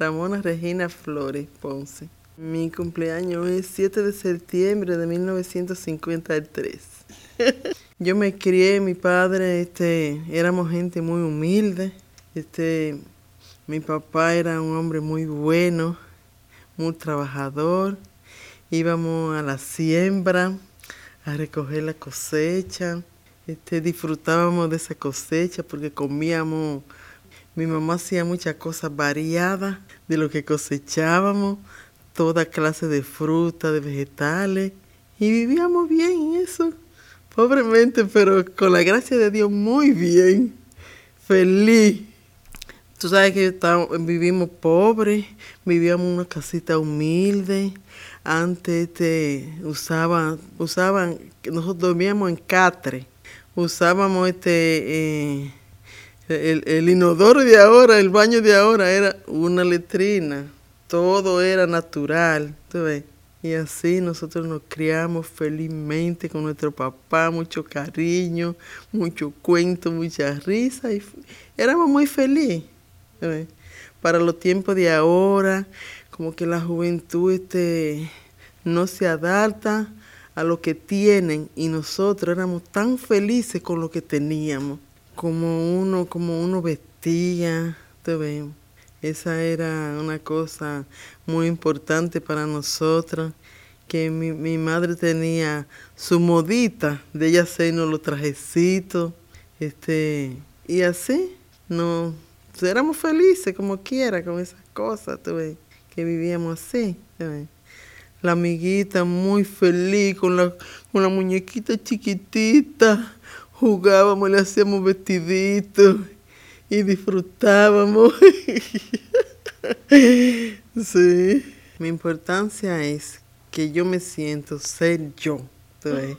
Ramona Regina Flores Ponce. Mi cumpleaños es 7 de septiembre de 1953. Yo me crié, mi padre, éramos gente muy humilde. Mi papá era un hombre muy bueno, muy trabajador. Íbamos a la siembra a recoger la cosecha. Disfrutábamos de esa cosecha porque comíamos. Mi mamá hacía muchas cosas variadas de lo que cosechábamos, toda clase de fruta, de vegetales, y vivíamos bien en eso, pobremente, pero con la gracia de Dios muy bien, feliz. Tú sabes que vivimos pobres, vivíamos en una casita humilde. Antes usaban, nosotros dormíamos en catre, usábamos el inodoro de ahora, el baño de ahora era una letrina, todo era natural, ¿tú ves? Y así nosotros nos criamos felizmente con nuestro papá, mucho cariño, mucho cuento, mucha risa, y éramos muy felices. ¿Tú ves? Para los tiempos de ahora, como que la juventud no se adapta a lo que tienen, y nosotros éramos tan felices con lo que teníamos. Como uno vestía, ¿te ves? Esa era una cosa muy importante para nosotros, que mi madre tenía su modita de ella hacernos los trajecitos, y así, éramos felices como quiera con esas cosas, ¿te ves? Que vivíamos así, ¿te ves? La amiguita muy feliz con la muñequita chiquitita. Jugábamos, le hacíamos vestiditos y disfrutábamos. Sí. Mi importancia es que yo me siento ser yo. ¿Sabes?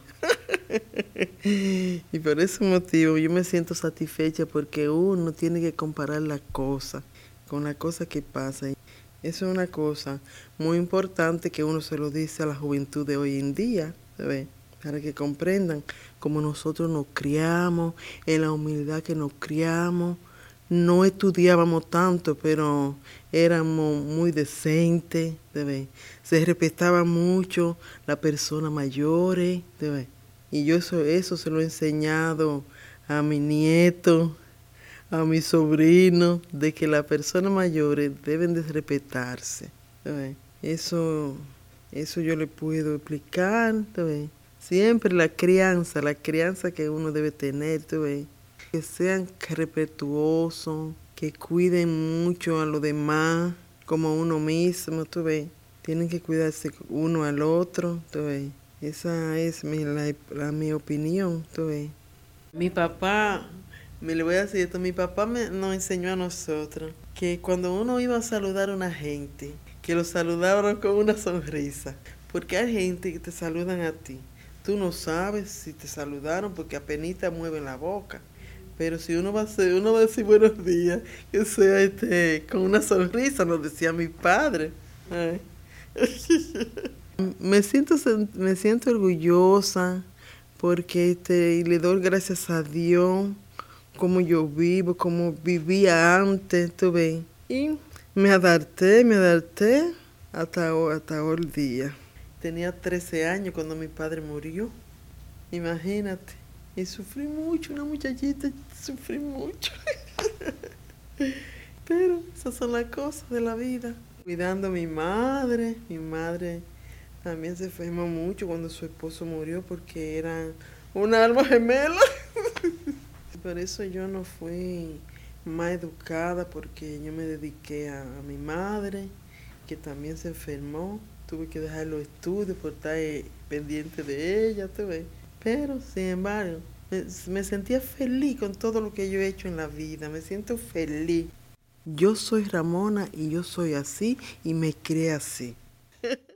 Y por ese motivo yo me siento satisfecha porque uno tiene que comparar las cosas con las cosas que pasan. Eso es una cosa muy importante que uno se lo dice a la juventud de hoy en día, ¿sabes? Para que comprendan cómo nosotros nos criamos, en la humildad que nos criamos. No estudiábamos tanto, pero éramos muy decentes, ¿sabes? Se respetaba mucho las personas mayores, ¿sabes? Y yo eso se lo he enseñado a mi nieto, a mis sobrinos, de que las personas mayores deben de respetarse, ¿sabes? Eso yo le puedo explicar, ¿sabes? Siempre la crianza que uno debe tener, ¿tú ves? Que sean respetuosos, que cuiden mucho a los demás, como uno mismo, ¿tú ves? Tienen que cuidarse uno al otro, ¿tú ves? Esa es mi opinión, ¿tú ves? Mi papá, me le voy a decir esto, mi papá nos enseñó a nosotros que cuando uno iba a saludar a una gente, que lo saludaban con una sonrisa, porque hay gente que te saludan a ti. Tú no sabes si te saludaron porque apenas mueven la boca. Pero si uno va a decir buenos días, que sea con una sonrisa, nos decía mi padre. Ay. Me siento orgullosa porque y le doy gracias a Dios como yo vivo, como vivía antes, tú ves. Y me adapté hasta hoy el día. Tenía 13 años cuando mi padre murió. Imagínate. Y sufrí mucho, una muchachita, sufrí mucho. Pero esas son las cosas de la vida. Cuidando a mi madre también se enfermó mucho cuando su esposo murió porque eran una alma gemela. Por eso yo no fui más educada, porque yo me dediqué a mi madre, que también se enfermó. Tuve que dejar los estudios por estar pendiente de ella, ¿tú ves? Pero, sin embargo, me sentía feliz con todo lo que yo he hecho en la vida. Me siento feliz. Yo soy Ramona y yo soy así y me crié así.